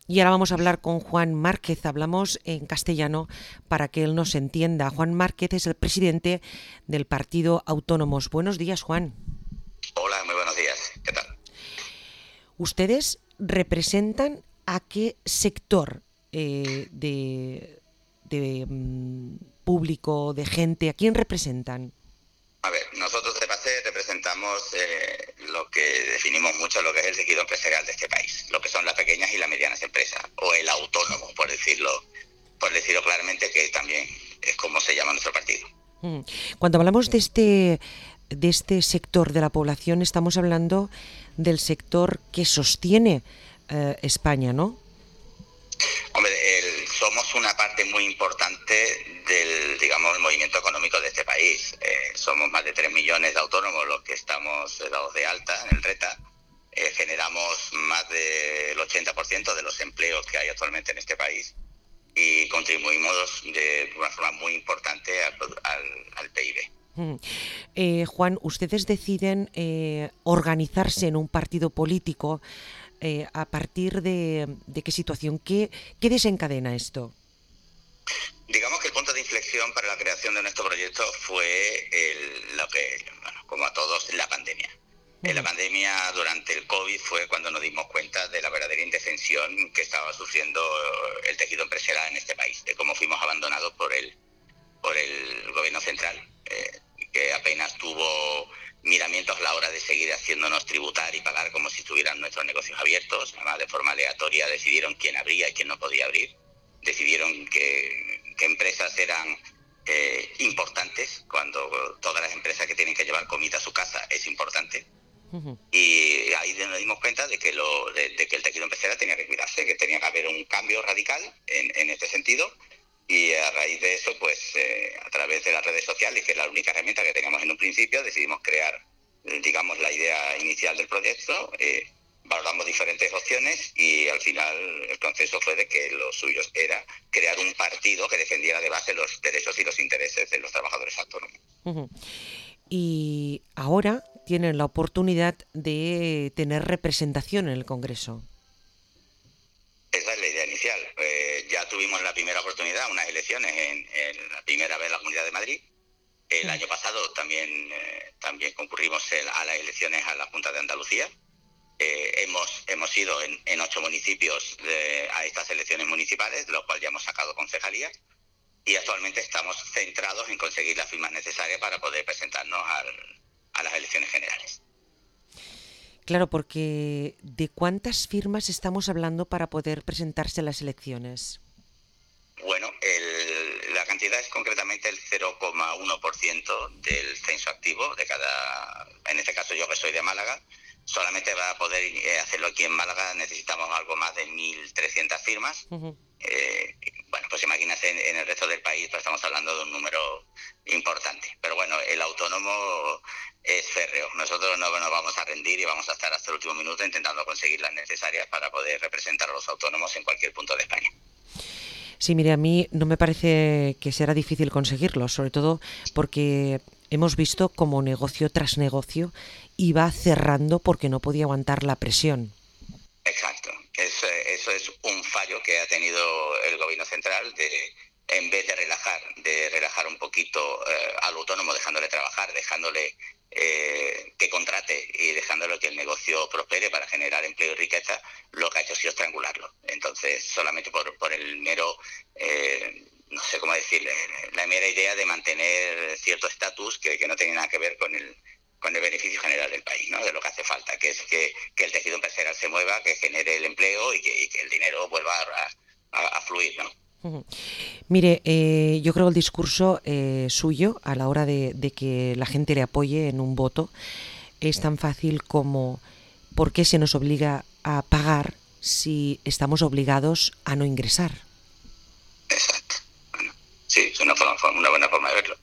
Y ahora vamos a hablar con Juan Márquez. Hablamos en castellano para que él nos entienda. Juan Márquez es el presidente del Partido Autónomos. Buenos días, Juan. Hola, muy buenos días. ¿Qué tal? ¿Ustedes representan a qué sector de público, de gente? ¿A quién representan? A ver, nosotros de base representamos lo que definimos mucho lo que es el tejido empresarial de este país, lo que son las pequeñas y las medianas empresas, o el autónomo, por decirlo claramente, que también es como se llama nuestro partido. Cuando hablamos de este sector de la población, estamos hablando del sector que sostiene España, ¿no? Hombre, somos una parte muy importante del, digamos, movimiento económico de este país. Somos más de 3 millones de autónomos los que estamos dados de alta en el RETA. Generamos más del 80% de los empleos que hay actualmente en este país y contribuimos de una forma muy importante al PIB. Juan, ustedes deciden organizarse en un partido político a partir de qué situación, qué desencadena esto. Digamos que el punto de inflexión para la creación de nuestro proyecto fue lo que, bueno, como a todos, la pandemia. En la pandemia, durante el COVID, fue cuando nos dimos cuenta de la verdadera indefensión que estaba sufriendo el tejido empresarial en este país, de cómo fuimos abandonados por el gobierno central, que apenas tuvo miramientos a la hora de seguir haciéndonos tributar y pagar como si estuvieran nuestros negocios abiertos. Además, de forma aleatoria decidieron quién abría y quién no podía abrir. Decidieron que empresas eran importantes, cuando todas las empresas que tienen que llevar comida a su casa es importante. Y ahí nos dimos cuenta de que el tejido empresarial tenía que cuidarse, que tenía que haber un cambio radical en este sentido. Y a raíz de eso, pues a través de las redes sociales, que es la única herramienta que teníamos en un principio, decidimos crear, digamos, la idea inicial del proyecto. Valoramos diferentes opciones y al final el consenso fue de que lo suyo era crear un partido que defendiera de base los derechos y los intereses de los trabajadores autónomos. Y ahora tienen la oportunidad de tener representación en el Congreso. Esa es la idea inicial. Ya tuvimos la primera oportunidad, unas elecciones en la primera vez en la Comunidad de Madrid. El año pasado también concurrimos a las elecciones a la Junta de Andalucía. Hemos ido en 8 municipios a estas elecciones municipales, de los cuales ya hemos sacado concejalías, y actualmente estamos centrados en conseguir las firmas necesarias para poder presentarnos a las elecciones generales. Claro, porque ¿de cuántas firmas estamos hablando para poder presentarse a las elecciones? Bueno, la cantidad es concretamente el 0,1% del censo activo de cada, en este caso yo que soy de Málaga. Solamente para poder hacerlo aquí en Málaga necesitamos algo más de 1.300 firmas. Bueno, pues imagínate en el resto del país, pues estamos hablando de un número importante. Pero bueno, el autónomo es férreo. Nosotros no nos vamos a rendir y vamos a estar hasta el último minuto intentando conseguir las necesarias para poder representar a los autónomos en cualquier punto de España. Sí, mire, a mí no me parece que será difícil conseguirlo, sobre todo porque hemos visto como negocio tras negocio iba cerrando porque no podía aguantar la presión. Exacto. Eso es un fallo que ha tenido el gobierno central en vez de relajar un poquito al autónomo, dejándole trabajar, dejándole que contrate y dejándole que el negocio prospere para generar empleo y riqueza, lo que ha hecho ha sido estrangularlo. Entonces, solamente por el mero, no sé cómo decirle, la mera idea de mantener cierto estatus que no tiene nada que ver con el beneficio general del país, ¿no? De lo que hace falta, que es que el tejido empresarial se mueva, que genere el empleo y que el dinero vuelva a fluir, ¿no? Mire, yo creo el discurso suyo a la hora de que la gente le apoye en un voto es tan fácil como ¿por qué se nos obliga a pagar si estamos obligados a no ingresar? Exacto. Bueno, sí, es una buena forma de verlo.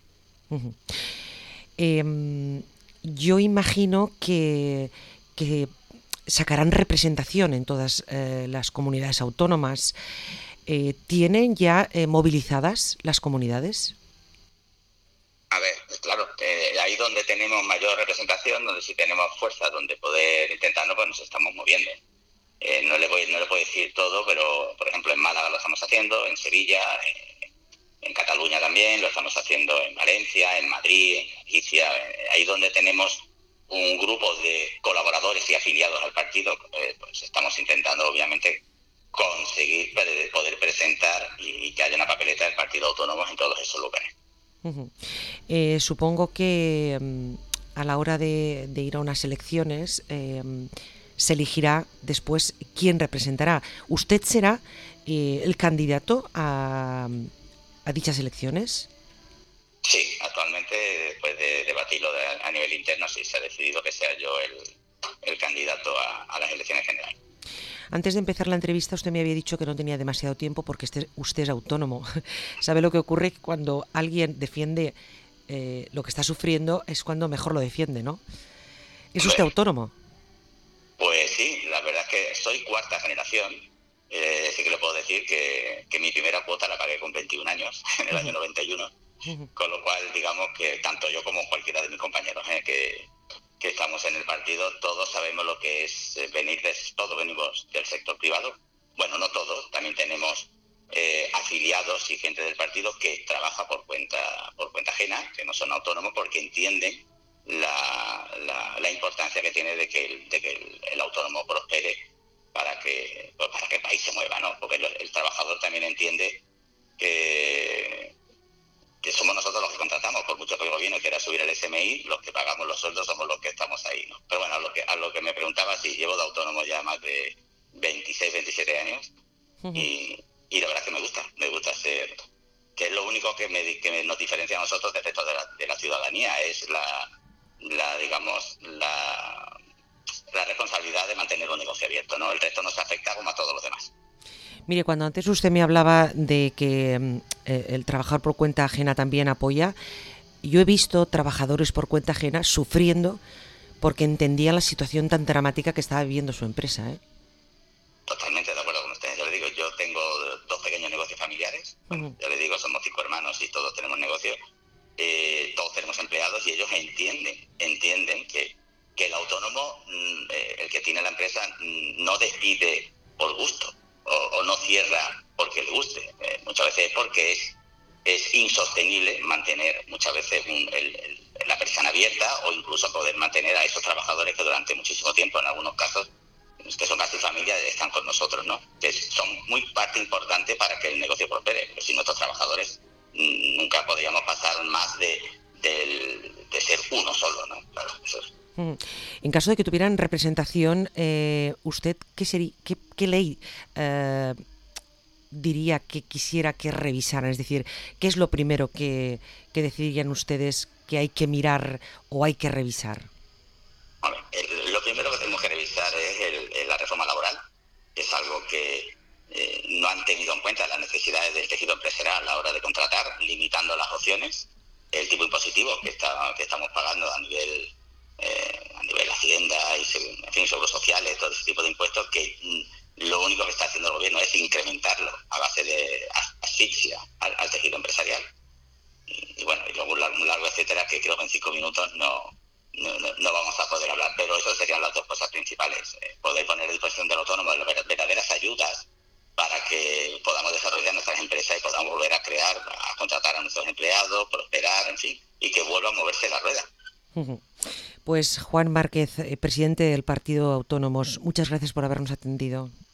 Yo imagino que sacarán representación en todas las comunidades autónomas. ¿Tienen ya movilizadas las comunidades? A ver, claro, ahí donde tenemos mayor representación, donde sí tenemos fuerza, donde poder intentarlo, pues nos estamos moviendo. no le puedo decir todo, pero por ejemplo en Málaga lo estamos haciendo, en Sevilla, en Cataluña también, lo estamos haciendo en Valencia, en Madrid, en Galicia, ahí donde tenemos un grupo de colaboradores y afiliados al partido, pues estamos intentando obviamente conseguir poder presentar y que haya una papeleta del Partido Autónomo en todos esos lugares. Supongo que a la hora de ir a unas elecciones se elegirá después quién representará. ¿Usted será el candidato a dichas elecciones? Sí, actualmente, después de debatirlo a nivel interno, sí se ha decidido que sea yo el candidato a las elecciones generales. Antes de empezar la entrevista usted me había dicho que no tenía demasiado tiempo porque usted es autónomo. ¿Sabe lo que ocurre? Que cuando alguien defiende lo que está sufriendo es cuando mejor lo defiende, ¿no? ¿Es usted Hombre, autónomo? pues sí, la verdad es que soy cuarta generación. Sí que le puedo decir que mi primera cuota la pagué con 21 años, en el año 91. Con lo cual, digamos que tanto yo como cualquiera de mis compañeros que estamos en el partido, todos sabemos lo que es todos venimos del sector privado. Bueno, no todos, también tenemos afiliados y gente del partido que trabaja por cuenta ajena, que no son autónomos, porque entienden la importancia que tiene de que el autónomo prospere para que el país se mueva, ¿no? Porque el trabajador también entiende que somos nosotros los que contratamos, por mucho que el gobierno quiera subir el SMI, los que pagamos los sueldos somos los que estamos ahí, ¿no? Pero bueno, a lo que me preguntaba, sí, llevo de autónomo ya más de 26, 27 años y la verdad es que me gusta ser, que es lo único que nos diferencia a nosotros del resto de la ciudadanía, es digamos, la responsabilidad de mantener un negocio abierto, ¿no? El resto nos afecta como a todos los demás. Mire, cuando antes usted me hablaba de que el trabajar por cuenta ajena también apoya, yo he visto trabajadores por cuenta ajena sufriendo porque entendían la situación tan dramática que estaba viviendo su empresa, ¿eh? Totalmente de acuerdo con ustedes. Yo le digo, yo tengo dos pequeños negocios familiares. Bueno, ya le digo, somos 5 hermanos y todos tenemos negocios. Todos tenemos empleados y ellos entienden que el autónomo, el que tiene la empresa, no despide por gusto o no cierra porque le guste. Muchas veces es porque es insostenible mantener muchas veces la persiana abierta o incluso poder mantener a esos trabajadores que durante muchísimo tiempo, en algunos casos, que son casi familia, están con nosotros, ¿no? Que son muy parte importante para que el negocio prospere, pero sin nuestros trabajadores nunca podríamos pasar más de ser uno solo, ¿no? Claro, eso es. En caso de que tuvieran representación, ¿usted qué ley diría que quisiera que revisaran? Es decir, ¿qué es lo primero que decidirían ustedes que hay que mirar o hay que revisar? Vale. Lo primero que tenemos que revisar es la reforma laboral, que es algo que no han tenido en cuenta las necesidades del tejido empresarial a la hora de contratar, limitando las opciones, el tipo impositivo que estamos pagando a nivel Hacienda y en fin, seguros sociales, todo ese tipo de impuestos, que lo único que está haciendo el gobierno es incrementarlo a base de asfixia al tejido empresarial. Y bueno, y luego un largo etcétera que creo que en 5 minutos no vamos a poder hablar, pero eso serían las dos cosas principales. Poder poner a disposición del autónomo las verdaderas ayudas para que podamos desarrollar nuestras empresas y podamos volver a crear, a contratar a nuestros empleados, prosperar, en fin, y que vuelva a moverse la rueda. Pues Juan Márquez, presidente del Partido Autónomos, muchas gracias por habernos atendido.